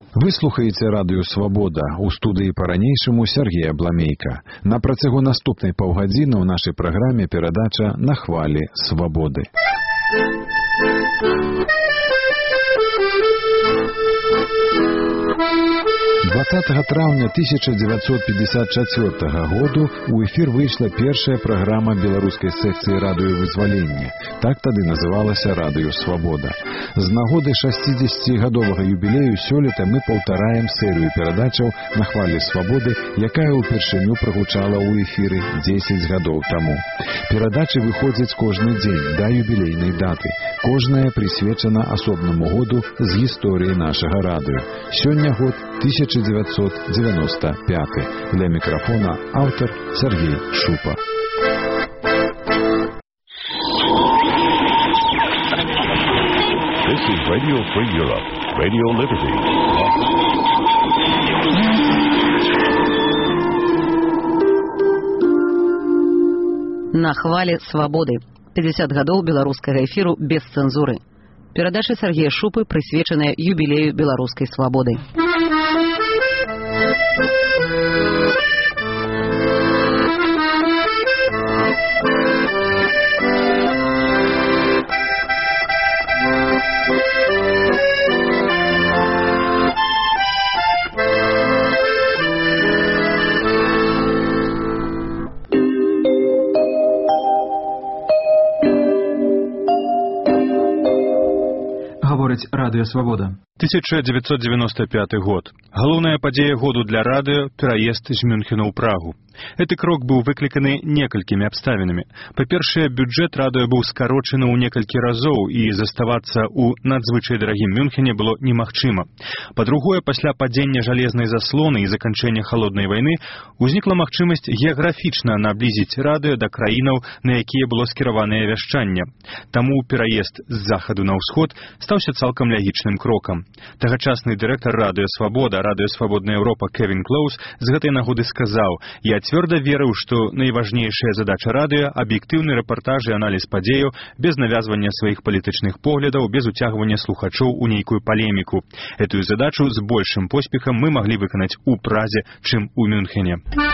Вы слухаеце радыё «Свабода», у студыі па-ранейшаму Сергей Абламейка. На працягу наступнай паўгадзіны ў нашай праграме перадача «На хвалі свабоды». 20 траўня 1954 году у эфір выйшла першая праграма беларускай секцыі радыёвызвалення. Так тады называлася «Радыё Свабода». З нагоды 60-гадовага юбілею сёлета мы паўтараем серыю перадачаў «На хвалі свабоды», якая ўпершыню прагучала ў эфіры 10 гадоў таму. Перадачы выходзяць кожны дзень да юбілейнай даты. Кожная прысвечана асобнаму году з гісторыі нашага радыё. Сёння год 1995. Для микрофона автор Сергей Шупа. This is Radio Free Europe, Radio Liberty. На хвалі свабоды. 50 гадоў беларускага эфіру без цэнзуры. Перадача Сергея Шупы прысвечаная юбілею беларускай свабоды. Гаворыць радыё «Свабода». 1995 год. Галоўная падзея году для радыё – пераезд з Мюнхена ў Прагу. Гэты крок быў выкліканы некалькімі абставінамі. Па-першае, бюджэт радыё быў скарочаны ў некалькі разоў, і заставацца ў надзвычай дарагім Мюнхене было немагчыма. Па-другое, пасля падзення жалезнай заслоны і заканчэння халоднай вайны узнікла магчымасць геаграфічна наблізіць радыё да краінаў, на якія было скіраванае вяшчанне. Таму пераезд з захаду на ўсход стаўся цалкам лягічным крокам. Тагачасны дырэктар радыё «Свабода», радыё «Свабодная Еўропа» Кевін Клоус з гэтай нагоды сказаў: «Я цвёрда верыў, што найважнейшая задача радыё – аб'ектыўны рэпартаж і аналіз падзеяў без навязвання сваіх палітычных поглядаў, без уцягвання слухачоў у нейкую палеміку. Этую задачу з большым поспехам мы маглі выканаць у Празе, чым у Мюнхене».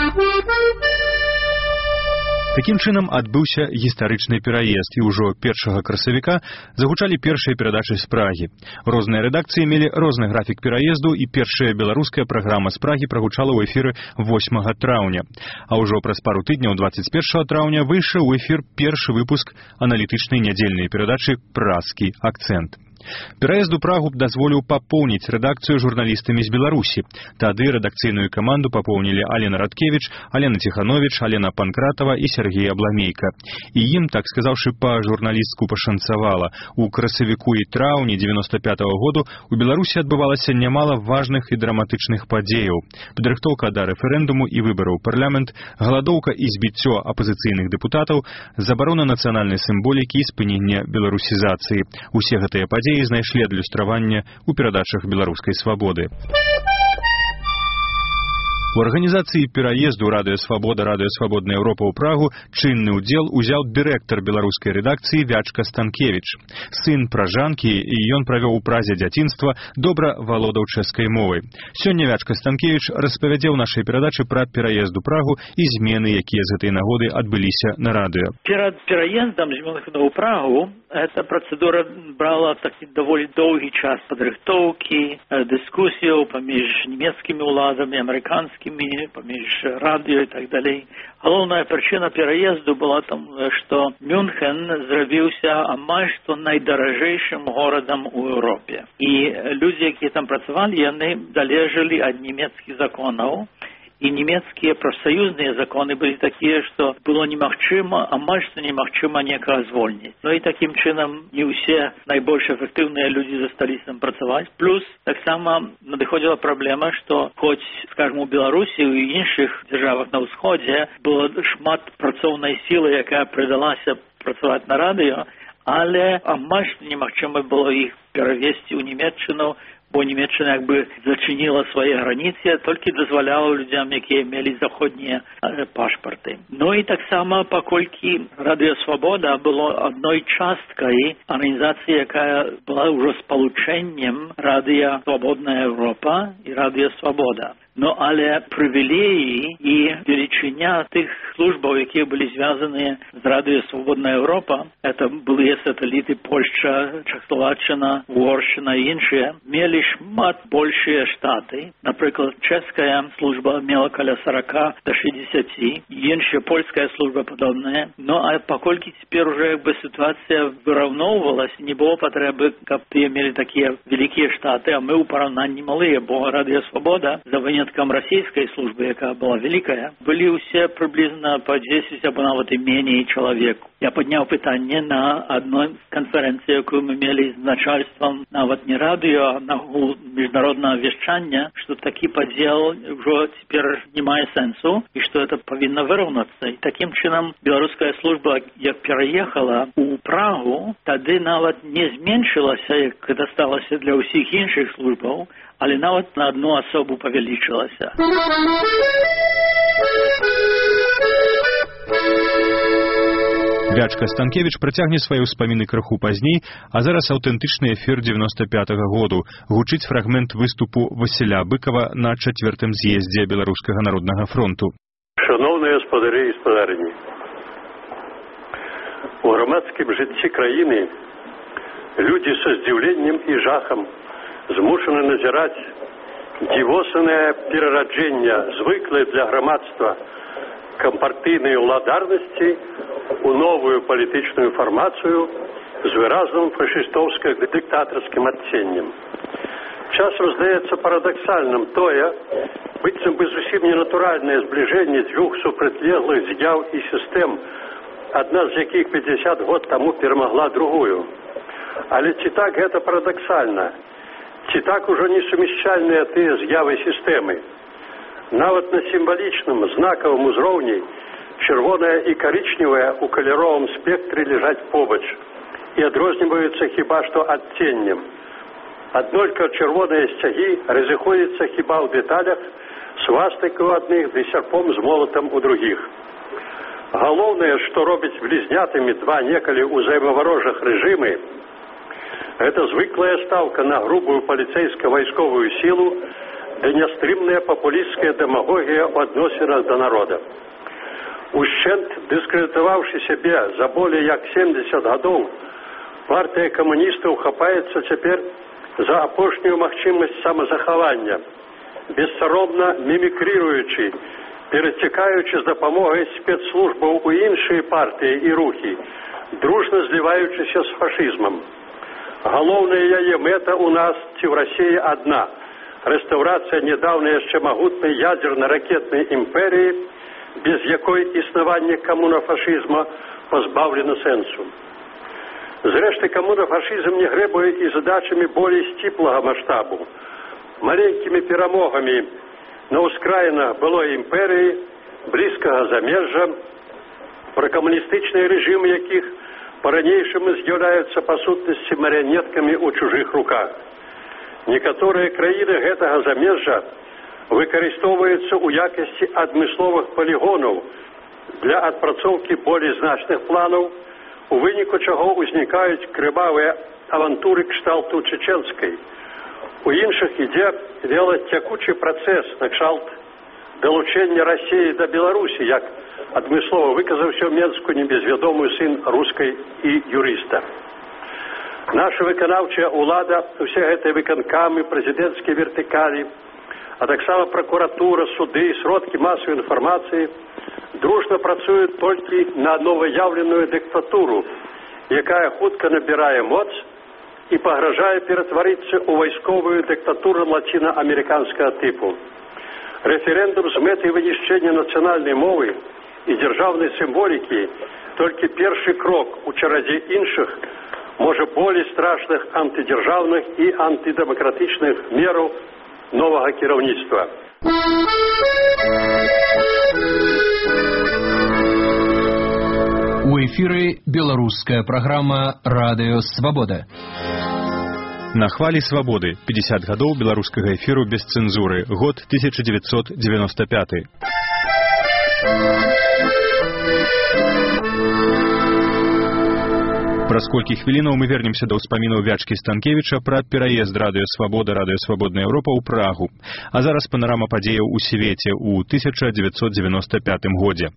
Такім чынам адбыўся гістарычны пераезд, і ўжо 1 красавіка загучалі першыя перадачы з Прагі. Розныя рэдакцыі мелі розны графік пераезду, і першая беларуская праграма з Прагі прагучала ў эфіры 8 траўня. А ўжо праз пару тыдняў 21 траўня выйшаў у эфір першы выпуск аналітычнай нядзельнай перадачы «Празкі акцэнт». Пераезд у Прагу дазволіў папоўніць рэдакцыю журналістамі з Беларусі. Тады рэдакцыйную каманду папоўнілі Алена Радкевіч, Алена Ціхановіч, Алена Панкратава і Сергей Абламейка. І ім, так сказаўшы, па-журналістку пашанцавала. У красавіку і траўні 95-го году у Беларусі адбывалася нямала важных і драматычных падзеяў. Падрыхтоўка да рэферэндуму і выбараў парламент, галадоўка і збіццё апазіцыйных дэпутатаў, забарона нацыянальнай сімволікі і спынення беларусізацыі. Усе гэтыя падзеі знайшлі адлюстраванне ў перадачах беларускай свабоды. У арганізацыі пераезду радыё «Свабода», радыё «Свабодная Еўропа» ў Прагу чынны ўдзел узяў дырэктар беларускай рэдакцыі Вячка Станкевіч. Сын пражанкі, і ён правёў у Празе дзяцінства, добра валодаў чэшскай мовай. Сёння Вячка Станкевіч распавядзе ў нашай перадачы пра пераезд у Прагу і змены, якія з гэтай нагоды адбыліся на радыё. Перад пераездам з Мюнхена ў Прагу эта працэдура брала такі даволі доўгі час падрыхтоўкі, дыскусіяў паміж нямецкімі ўладамі, амерыканскімі, паміж радыё і так далей. Галоўная прычына пераезду была там, што Мюнхен зрабіўся амаль што найдаражэйшым горадам у Еўропе. І людзі, якія там працавалі, яны залежалі ад нямецкіх законаў. І нямецкія прафсаюзныя законы былі такія, што было немагчыма, амаль што немагчыма некага звольніць. Ну і такім чынам не ўсе найбольш эфектыўныя людзі засталіся там працаваць. Плюс таксама надыходзіла праблема, што хоць, скажем, у Беларусі і ў іншых дзяржавах на ўсходзе было шмат працоўнай сілы, якая прыдалася працаваць на радыё, але амаль што немагчыма было іх перавесці ў Нямецчыну, бо Німеччына як бы зачинила свае граніцы, толькі дазваляла людзям, якія мелі заходнія пашпарты. Ну і таксама, паколькі Радыё Свабода было адной часткай арганізацыі, якая была ўжо спалучэннем Радыё Свабодная Европа і Радыё Свабода. No ale прывілеі і велічыня тых службаў, якія былі звязаныя з Радыё Свабодная Европа, это былыя сатэліты Польшча, Чэхаславаччына, Угоршчына і іншыя, мелі шмат большыя штаты. Напрыклад, чэшская служба мела каля 40 до 60, іншая польская служба падобная. Ну а паколькі цяпер уже як бы сітуацыя выраўноўвалася, не было патрэбы, каб тыя мелі такія вялікія штаты, а мы ў параўнанні малыя, бо Радыё Свабода за выняткам расійскай службы, якая была вялікая, былі ўсе прыблізна па 10 або нават і меней чалавек. Я падняў пытанне на адной канферэнцыі, якую мы мелі з начальствам нават не радыё, а на міжнароднага вяшчання, што такі падзел ўжо цяпер не мае сэнсу і што это павінна выраўнацца. І такім чынам беларуская служба, як пераехала ў Прагу, тады нават не зменшылася, як гэта сталася для ўсіх іншых службаў, але нават на одну асобу павялічылася. Вячка Станкевич працягне свае ўспаміны крыху пазней, а зараз аўтэнтычны эфір 95-го году. Гучыць фрагмент выступу Васіля Быкова на 4-м з'ездзе Беларускага народнага фронту. Шановныя гаспадары і гаспадарыні, у грамадскім жыцці краіны людзі са здзіўленнем і жахам змушаны назіраць дзівоснае перараджэнне звыклай для грамадства кампартыйнай уладарнасці у новую палітычную фармацыю з выразным фашыстоўска-дыктатарскім адценнем. Часам здаецца парадаксальным тое, быццам бы зусім ненатуральнае збліжэнне дзвюх супрацьлеглых з'яў і сістэм, адна з якіх 50 год таму перамагла другую. Але ці так гэта парадаксальна? Ці так ужо несумяшчальныя тыя з'явы сістэмы? Нават на сімвалічным знакавым узроўні чырвоная і карычневая ў каляровым спектры ляжаць побач і адрозніваюцца хіба што адценнем. Аднолька чырвоныя сцягі разыходзяцца хіба ў дэталях, свастыкай у адных ды сярпом з молатам у другіх. Галоўнае, што робяць блізнятамі два некалі ўзаемаварожых рэжымы, гэта звыклая стаўка на грубую паліцэйска-вайсковую сілу ды нястрымная папулісцкая дэмагогія ў адносінах да народа. Ушчэнт дыскрэдытаваўшы сябе за болей як 70 гадоў, партыя камуністаў хапаецца цяпер за апошнюю магчымасць самазахавання, бессаромна мімікрыруючы, перацякаючы з дапамогай спецслужбаў у іншыя партыі і рухі, дружна зліваючыся з фашызмам. Галоўная яе мэта ў нас ці ў Расіі адна – рэстаўрацыя нядаўна яшчэ магутнай ядзерна-ракетнай імперыі, без якой існаванне камунафашызма пазбаўлена сэнсу. Зрэшты, камунафашызм не грэбуе і задачамі болей сціплага маштабу, маленькімі перамогамі на ўскраінах былой імперыі, блізкага замежжа, пракамуністычныя рэжымы якіх па-ранейшаму з'яўляюцца па сутнасці марыянеткамі ў чужых руках. Некаторыя краіны гэтага замежжа выкарыстоўваюцца ў якасці адмысловых палігонаў для адпрацоўкі болей значных планаў, у выніку чаго ўзнікаюць крывавыя авантуры кшталту чеченскай. У іншых ідзе велацякучы працэс накшталт далучэння Расіі да Беларусі, як адмыслова выказаўся ў Менску небезвядомы сын рускай і юрыста. Наша выканаўчая ўлада, усе гэтыя выканкамы, прэзідэнцкія вертыкалі, а таксама пракуратура, суды, сродкі масавай інфармацыі дружна працуюць толькі на новаяўленую дыктатуру, якая хутка набірае моц і пагражае ператварыцца ў вайсковую дыктатуру лацінаамерыканскага тыпу. Рэферэндум з мэтай вынішчэння нацыянальнай мовы і дзяржаўнай сімволікі толькі першы крок у чарадзе іншых, можа болей страшных антыдзяржаўных і антыдэмакратычных мераў новага кіраўніцтва. У эфіры беларуская праграма «Радыё Свабода». На хвалі свабоды 50 гадоў беларускага эфіру без цэнзуры. Год 1995. Праз колькі хвілінаў мы вернемся да ўспамінаў Вячкі Станкевіча пра пераезд радыё Свабода, радыё Свабодная Еўропа ў Прагу. А зараз панарама падзеяў у свеце ў 1995 годзе.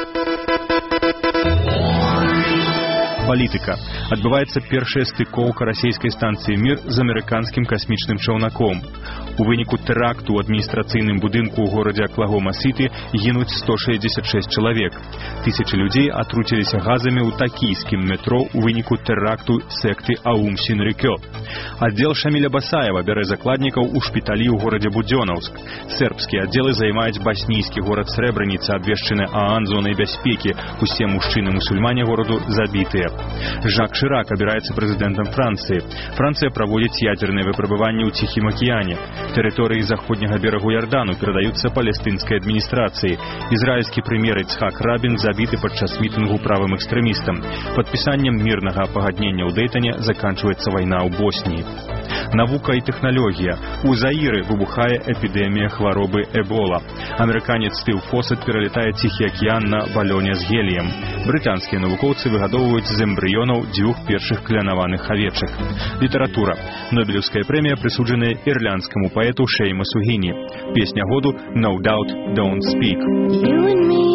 Палітыка. Адбываецца першая стыкоўка расійскай станцыі «Мір» з амерыканскім касмічным чаўнаком. У выніку тэракту ў адміністрацыйным будынку ў горадзе Аклагома-Сіты гінуць 166 чалавек. Тысячы людзей атруціліся газамі ў такійскім метро ў выніку тэракту секты Аум Синрикё. Аддзел Шаміля Басаева бярэ закладнікаў у шпіталі ў горадзе Будзёнаўск. Сербскія аддзелы займаюць баснійскі горад Срэбраніца, абвешчаны ААН зонай бяспекі. Усе мужчыны-мусульмане гораду забітыя. Жак Шырак абіраецца прэзідэнтам Францыі. Францыя праводзіць ядзерныя выпрабаванні ў Ціхім акіяне. Тэрыторыі заходняга берагу Ярдану перадаюцца палестынскай адміністрацыі. Ізраільскі прэм'ер Ицхак Рабін забіты падчас мітынгу правым экстрэмістам. Падпісаннем мірнага пагаднення ў Дэйтане заканчваецца вайна ў Босніі. Навука і тэхналогія. У Заіры выбухае эпідэмія хваробы Эбола. Амерыканец Стыў Фосет пералетае Ціхі акіян на балёне з геліем. Брытанскія навукоўцы выгадоўваюць з эмбрыёнаў 2 першых клянаваных авечак. Літаратура. Нобелевская прэмія прысуджаная ірландскаму паэту Шеймасу Гіні. Песня году «No Doubt, Don't Speak». You and me,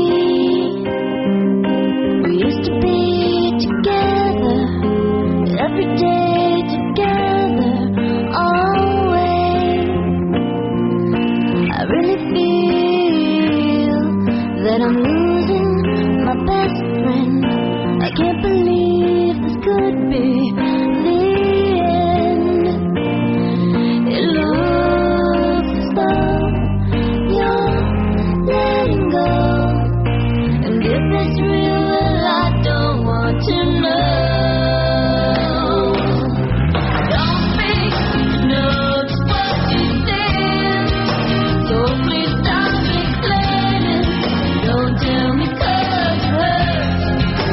we used to be together, every day together, always. I really feel that I'm losing my best friend. I can't believe this could be the end. It looks as though you're letting go, and if it's real, well, I don't want to know. Don't speak, know just what you think, so please stop explaining. Don't tell me 'cause it hurts.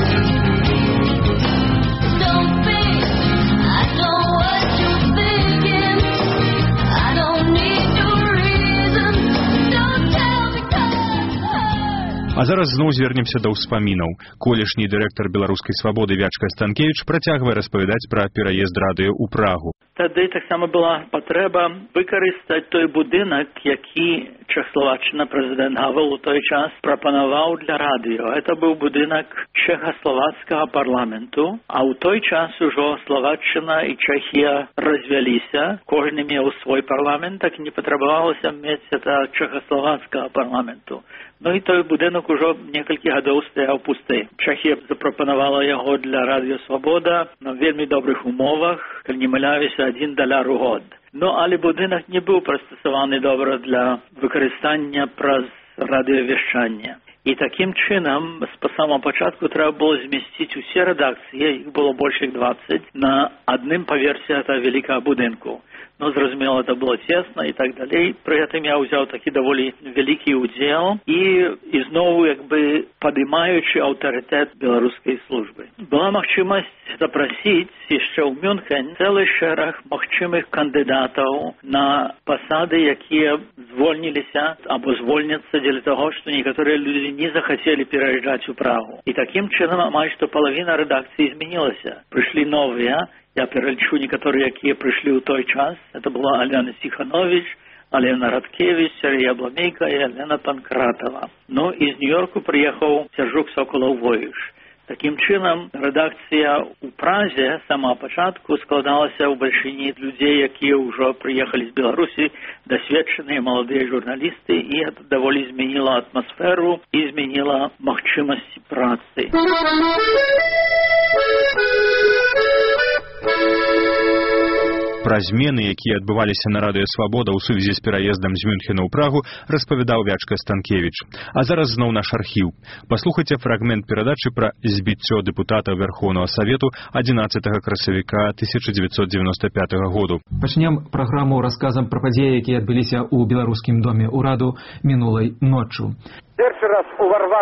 Don't speak, I know what you're thinking. I don't need your reason. Don't tell me 'cause it hurts. А зараз зноў звернемся да ўспамінаў. Колішні дырэктар беларускай свабоды Вячка Станкевіч працягвае распавядаць пра пераезд радыё ў Прагу. Тады таксама была патрэба выкарыстаць той будынак, які Чэхаславаччына прэзідэнт Гавел у той час прапанаваў для радыё. Это быў будынак чэхаславацкага парламенту, а ў той час ужо Словаччына і Чэхія развяліся, кожны меў свой парламент, так не патрабавалася мець это чэхаславацкага парламенту. Ну і той будынак ужо некалькі гадоў стаяў пусты. Чэхія запрапанавала яго для радыё Свабода на вельмі добрых умовах, калі не мыляюся, $1 у год. Ну, але будынак не быў прыстасаваны добра для выкарыстання праз радыёвяшчання. І такім чынам з самого пачатку трэба было змясціць усе рэдакцыі, іх было больш як 20, на адным паверсе этого вялікага будынку. Ну, зразумела, это было цесна і так далей. Пры гэтым я ўзяў такі даволі вялікі ўдзел і зноў як бы падымаючы аўтарытэт беларускай службы. Была магчымасць запрасіць яшчэ ў Мюнхен цэлы шэраг магчымых кандыдатаў на пасады, якія звольніліся або звольняцца дзеля таго, што некаторыя людзі не захацелі пераязджаць у Прагу. І такім чынам амаль што палавіна рэдакцыі змянілася. Прыйшлі новыя. Я пералічу некаторыя, якія прыйшлі ў той час. Это была Алена Сіханович, Алена Радкевич, Сергей Абламейка і Алена Панкратова. Ну, і з Нью-Йорку прыехаў Сяржук Соколаў-Воюш. Такім чынам, рэдакцыя ў Празе сама пачатку складалася ў бальшыні людзей, якія ўжо прыехалі з Беларусі, дасведчаныя маладыя журналісты, і гэта даволі змяніла атмасферу і змяніла магчымасці працы. Пра змены, якія адбываліся на радыё Свабода ў сувязі з пераездам з Мюнхена ў Прагу, распавядаў Вячка Станкевіч. А зараз зноў наш архіў. Паслухайце фрагмент перадачы пра збіццё дэпутата Верхоўнага Савету 11 красавіка 1995 году. Пачнем праграму расказам пра падзеі, якія адбыліся ў беларускім доме ўраду мінулай ноччу. Першы раз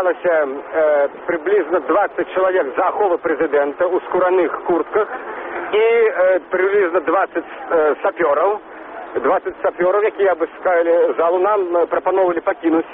уварвалася приблизно 20 чалавек з аховы прэзідэнта ў скураных куртках і приблизно 20 сапёраў, якія абыскалі залу. Нам прапановвалі пакінуць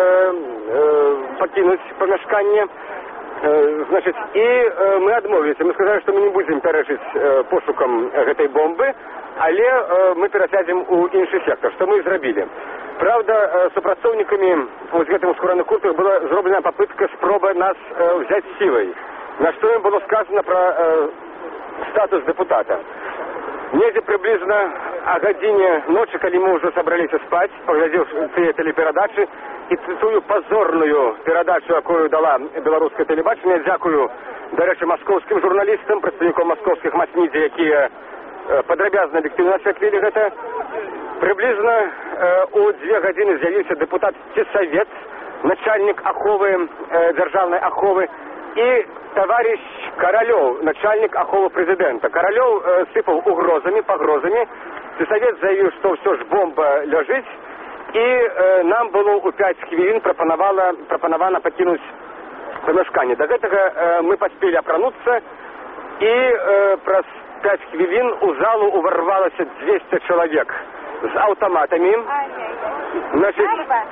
памяшканне. Значит, і мы адмовіліся. Мы сказалі, што мы не будзем пярэчыць пошукам гэтай бомбы, але мы перасядзем у іншы сектар, што мы і зрабілі. Правда, супрацоўнікамі вось гэтым ускураных куртках была зроблена попытка спроба нас взять сілай, на што ім было сказано пра статус депутата. Недзе прыблізна о гадзіне ночы, калі мы ўжо сабраліся спаць, паглядзеў тыя тэлеперадачы, і тую пазорную перадачу, якую дала беларускае тэлебачанне, дзякую, дарэчы, маскоўскім журналістам, прадстаўнікам маскоўскіх мас-медыя, якія падрабязна аб'ектыўна асвятлілі гэта. Прыблізна у 2 гадзіны з'явіўся дэпутат Цесавец, начальнік аховы, дзяржаўнай аховы, і товарищ Каралёў, начальник аховы президента. Каралёў сыпал погрозами. Цесавец заявил, что все ж бомба ляжыць, и нам было у 5 хвілін прапанавана пакінуць памяшканне. До гэтага мы паспелі апрануцца, и праз 5 хвілін у залу уварвалася 200 человек с автоматами. Значит,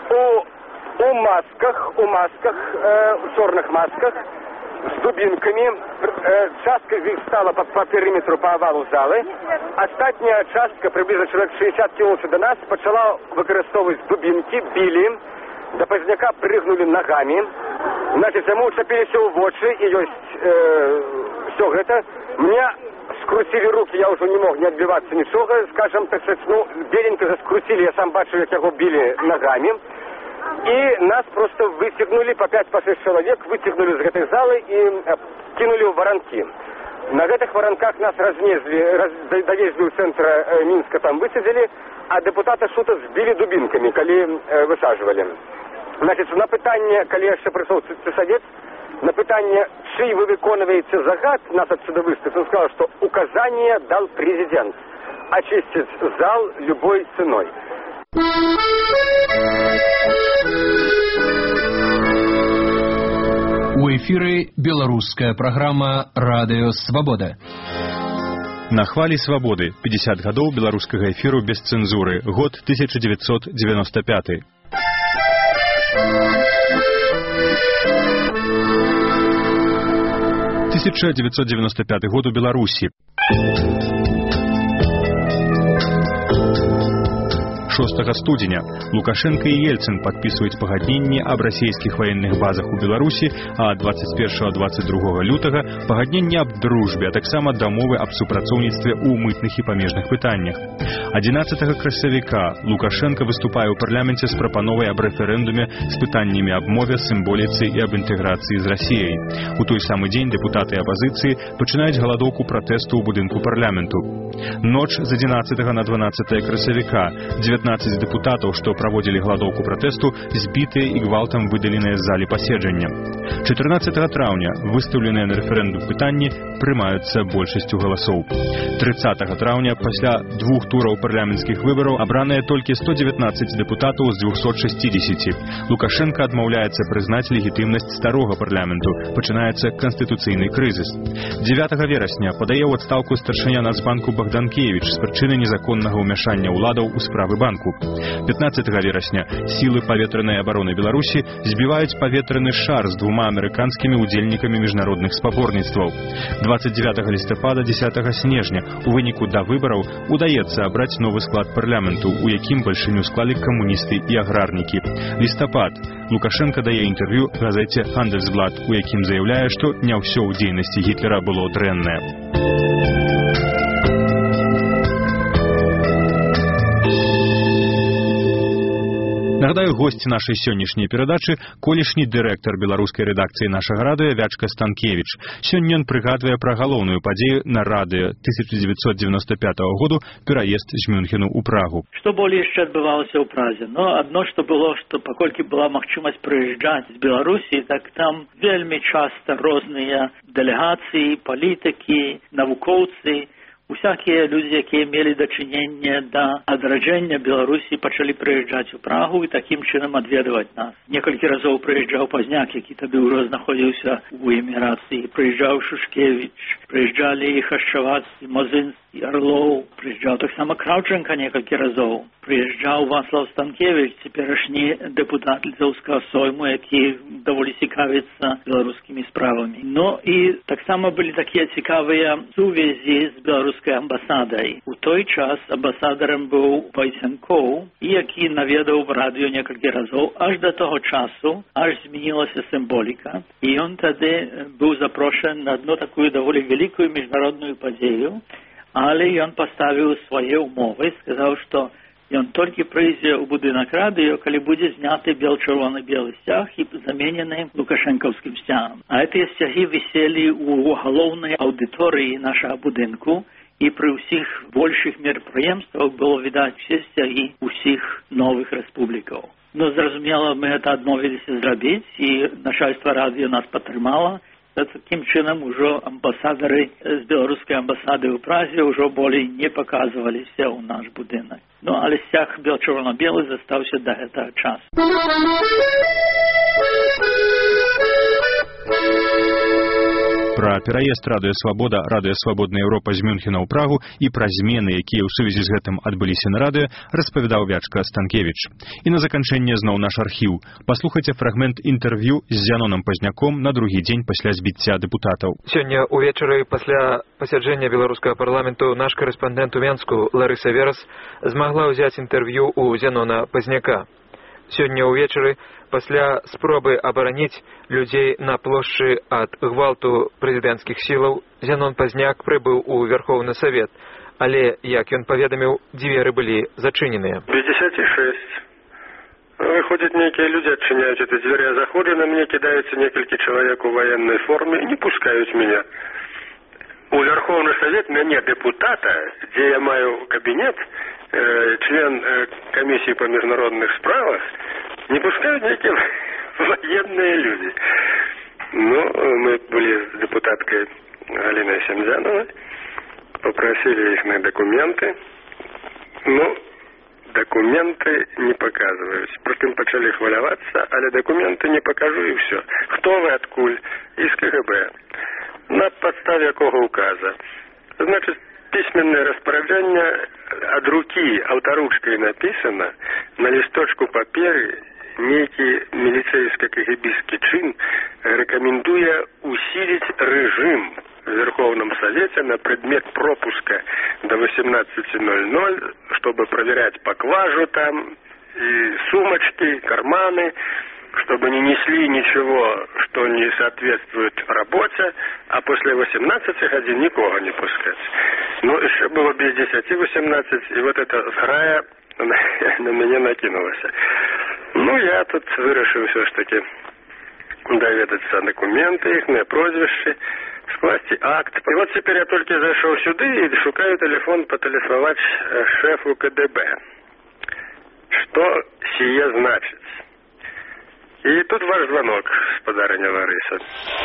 у масках, в черных масках, с дубинками. Частка из них стала по периметру, по овалу залы. Остатняя частка, приблизно человек 60 кілометрів до нас, почала выкарыстоўваць дубинки, били, до поздняка прыгнули ногами. Значит, мы уцепились в вочы, и есть все это. Мне скрутили руки, я уже не мог не отбиваться ничего, скажем, так сказать, беленького скрутили, я сам бачу, як его били ногами. И нас просто вытягнули, по 5-6 человек, вытягнули из этой залы и кинули в воронки. На этих воронках нас довезли в центр Минска, там высадили, а депутата Шута сбили дубинками, коли высаживали. Значит, на питание, коли я ще прийшов Цесавец, на питание, чий вы виконуєте загад нас отсюда выставить, он сказал, что указание дал президент очистить зал любой ценой. У эфіры беларуская праграма «Радыё Свабода». На хвалі свабоды 50 гадоў беларускага эфіру без цэнзуры, год 1995. «1995 год у Беларусі. 6 студзеня Лукашенко і Ельцин падпісваюць пагадненні аб расійскіх ваенных базах у Беларусі, а 21-22 лютага пагадненні аб дружбе, а таксама дамовы аб супрацоўніцтве ў мытных і памежных пытаннях. 11 красавіка Лукашенко выступае ў парламенце з прапановай аб рэферэндуме з пытаннямі аб мове, сімволіцы і аб інтэграцыі з Расіяй. У той самы дзень дэпутаты апазіцыі пачынаюць галадоўку пратэсту ў будынку парламенту. Ноч з 11 на 12 красавіка 19 депутатаў, што праводзілі галадоўку пратэсту, збітыя і гвалтам выдаленыя з залі паседжання. 14 траўня выстаўленыя на рэферэндум пытанні прымаюцца большасцю галасоў. 30 траўня пасля 2 тураў парламенцкіх выбараў абраныя толькі 119 депутатаў з 260. Лукашенко адмаўляецца прызнаць легітымнасць старога парламенту. Пачынаецца канстытуцыйны крызіс. 9 верасня падае ў адстаўку старшыня Нацбанку Богданкевич з прычыны незаконнага ўмяшання ўладаў у справы банку. 15 верасня сілы паветранай абароны Беларусі збіваюць паветраны шар з 2 амерыканскімі удзельнікамі міжнародных спаборніцтваў. 29 лістапада 10 снежня у выніку да выбараў удаецца абраць новы склад парламенту, у якім бальшыню склалі камуністы і аграрнікі. Лістапад. Лукашенко дае інтэрв'ю газеце «Handelsblatt», у якім заяўляе, што не ўсё ў дзейнасці Гітлера было дрэннае. Нагадаю, госць нашай сённяшняй перадачы колішні дырэктар беларускай рэдакцыі нашага радыё Вячка Станкевич. Сёння ён прыгадвае пра галоўную падзею на радыё 1995 году пераезд з Мюнхену ў Прагу. Што болей яшчэ адбывалася ў Празе? Адно, што было, што паколькі была магчымасць прыязджаць з Беларусі, так там вельмі часта розныя дэлегацыі, палітыкі, навукоўцы Усякие люди, які мали дочинення до одродження Білорусі, почали приїжджати у Прагу і таким чином відвідувати нас. Некілька разів приїжджав Позняк, який тоді вже знаходився у еміграції. Приїжджав Шушкевич, приїжджали і Хащавацький, Мозинський, Орлов, приїжджав так само Кравченко некілька разів. Приїжджав Вацлав Станкевич, теперішній депутат Львівського Сойму, який доволі цікавиться білоруськими справами. Ну і так само були такі цікаві сувязі з білоруською амбасадою. У той час амбасадором був Войценков, який навідав в радіо некілька разів, аж до того часу, аж змінилася символіка. І він тоді був запрошений на одну таку доволі велику міжнародну подію, але він поставив свої умови, сказав, що він тільки прийде у будинок радіо, коли буде знятий біло-червоно-білий стяг і замінений Лукашенковським стягом. А ці стяги висели у головній аудиторії нашого будинку, і при всіх більших мероприємствах було видати всі стяги усіх нових республіків. Ну, зрозуміло, ми це відмовилися зробити, і начальство радіо нас підтримало. Таким чином уже амбасадори з білоруської амбасади у Празі вже більше не показувалися у наш будинок. Ну, але стяг біло-червоно-білий залишився до цього часу. Пра пераезд радыё свабода, радыё свабодная Еўропа з Мюнхена ў Прагу і пра змены, якія ў сувязі з гэтым адбыліся на радыё, распавядаў Вячка Станкевич. І на заканчэнне зноў наш архіў. Паслухайце фрагмент інтэрв'ю з Зяноном Пазняком на другі дзень пасля збіцця дэпутатаў. Сёння ўвечары пасля пасяджэння беларускага парламенту наш корэспандэнт у Менску Ларыса Верас змагла ўзяць інтэрв'ю ў Зянона Пазняка. Сёння ўвечары пасля спробы абараніць людзей на плошчы ад гвалту прэзідэнцкіх сілаў Зянон Пазняк прыбыў у Верховны Савет, але, як ён паведаміў, дзверы былі зачыненыя. 56. Выходят некие люди, отчиняют эти двери, а заходят на меня, кидаются несколько человек в военной форме и не пускают меня. У Верховный Совет меня депутата, где я маю кабинет, член комиссии по международных справах, не пускают некие военные люди. Ну, мы были с депутаткой Галиной Семзяновой, попросили их на документы. Ну, документы не показывают. Потом почали хваляваться, але документы не покажу и все. Кто вы, откуль? Из КГБ. На подставе якого указа? Значит, письменное распоряджение от руки, авторучкой написано, на листочку паперы некий милицейско-кгбистский чин, рекомендуя усилить режим в Верховном Совете на предмет пропуска до 18:00, чтобы проверять поклажу там, и сумочки, карманы, чтобы не несли ничего, что не соответствует работе, а после 18 годин никого не пускать. Ну, еще было без 10-18, и вот эта сграя на меня накинулась. Ну, я тут вирішив все ж таки довідатися документи їхні, прозвища, скласти акт. І от тепер я тільки зайшов сюди і шукаю телефон потелефонувати шефу КДБ. Що сие значить? І тут ваш дзвонок, господариня Лариса.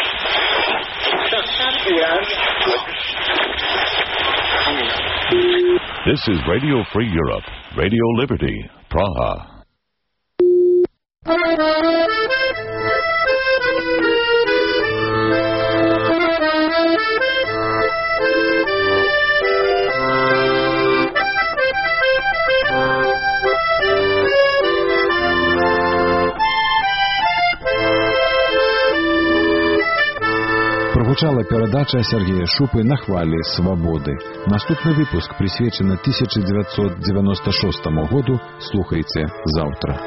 This is Radio Free Europe, Radio Liberty, Praha. Прогучала перадача Сергея Шупы «На хвалі свабоды». Наступны выпуск присвечаны 1996 году. Слухайте завтра.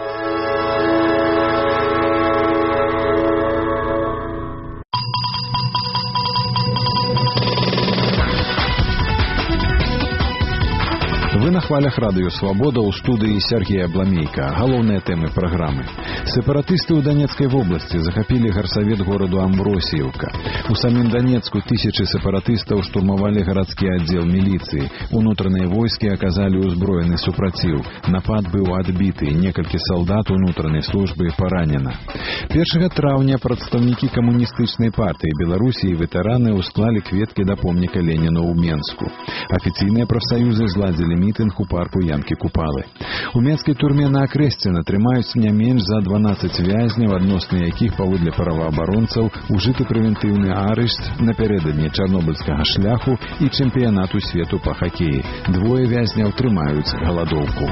Вы на На хвалях радыё «Свабода» ў студыі Сергея Бламейка. Галоўныя тэмы праграмы. Сепаратысты ў Донецкай вобласці захапілі гарсавет гораду Амбросіўка. У самім Донецку тысячы сепаратыстаў штурмавалі гарадскі аддзел міліцыі. Унутраныя войскі аказалі ўзброены супраціў. Напад быў адбіты. Некалькі салдат унутранай службы паранена. 1 траўня прадстаўнікі камуністычнай партыі Беларусі і ветэраны ўсклалі кветкі да помніка Леніну ў Менску. Афіцыйныя прафсаюзы зладзілі мітынг у парку Янкі Купалы. У менскай турме на Акрэсціна трымаюць не менш за 12 вязняў, адносна якіх паводле праваабаронцаў ужыты прэвентыўны арышт напярэдадні чарнобыльскага шляху і чэмпіянату свету па хакеі. 2 вязняў трымаюць галадоўку.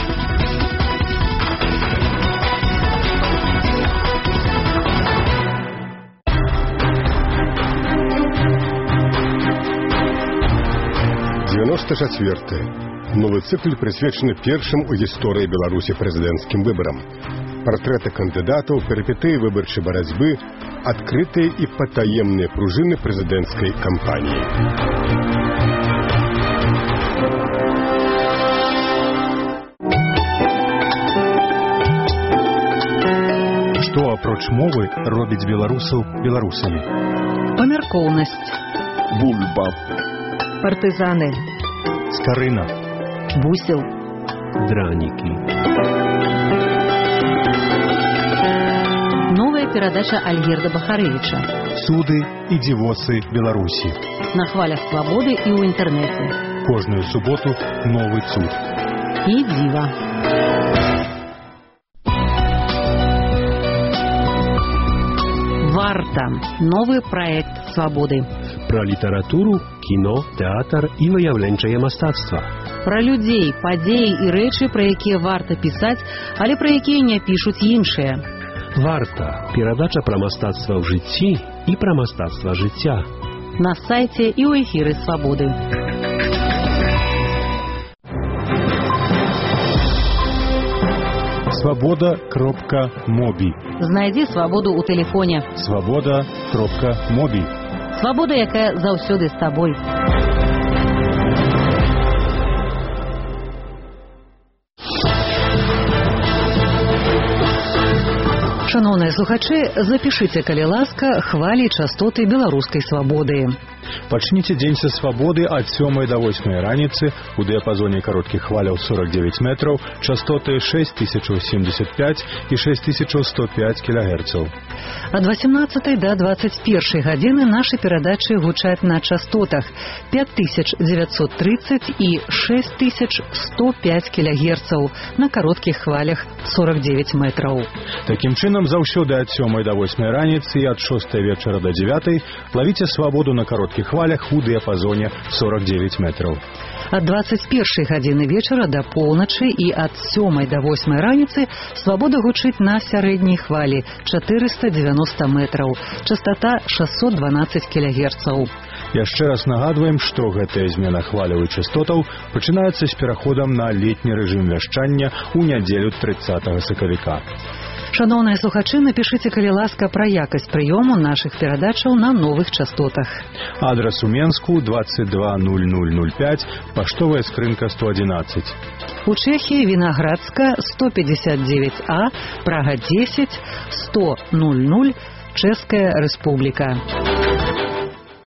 Новы цыкл прысвечаны першым у гісторыі Беларусі прэзідэнцкім выбарам. Партрэты кандыдатаў, перыпетыі выбарчай барацьбы, адкрытыя і патаемныя пружыны прэзідэнцкай кампаніі. Што апроч мовы робіць беларусаў беларусамі? Памяркоўнасць. Бульба. Партызаны. Скарына. Бусел. Дранікі. Новая перадача Альгерда Бахарэвіча. Цуды і дзівосы Беларусі. На хвалях «Свабоды» і ў інтэрнэце. Кожную суботу новы цуд. І дзіва. «Варта» – новый проект «Свободы». Про літаратуру, кіно, тэатр і выяўленчае мастацтва. Пра людзей, падзеі і рэчы, пра якія варта пісаць, але пра якія не пішуць іншыя. «Варта» – перадача пра мастацтва ў жыцці і пра мастацтва жыцця. На сайце і ў эфіры «Свободы». Свобода.моби. Знайдзі свабоду ў тэлефоне. Свобода.моби. Свабода, якая заўсёды з табой. Шановныя слухачы, запішыце, калі ласка, хвалі частоты беларускай свабоды. Пачніце дзень са свабоды ад 7 до 8 раніцы у дыяпазоне кароткіх хваляў 49 метраў, частоты 6075 і 6105 кГц. Ад 18 до 21 гадзіны нашы перадачы гучаць на частотах 5930 і 6105 кГц на кароткіх хвалях 49 метраў. Такім чынам, заўсёды ад 7 до 8 раніцы і ад 6 вечара до 9 лавіце свабоду на кароткіх хвалях у дыяпазоне 49 метраў. Ад 21 гадзіны вечара до поўначы і ад 7 до 8 раніцы свабода гучыць на сярэдняй хвалі 490 метраў, частота 612 кГц. Яшчэ раз нагадваем, што гэтая змена хваляў і частотаў пачынаецца з пераходам на летні рэжым вяшчання ў нядзелю 30 сакавіка. Шановныя слухачы, напішыце, калі ласка, пра якасць прыёму нашых перадачаў на новых частотах. Адрас у Менску 220005, паштовая скрынка 111. У Чэхіі Вінаградска 159А, Прага 10, 100 00, Чэшская Рэспубліка.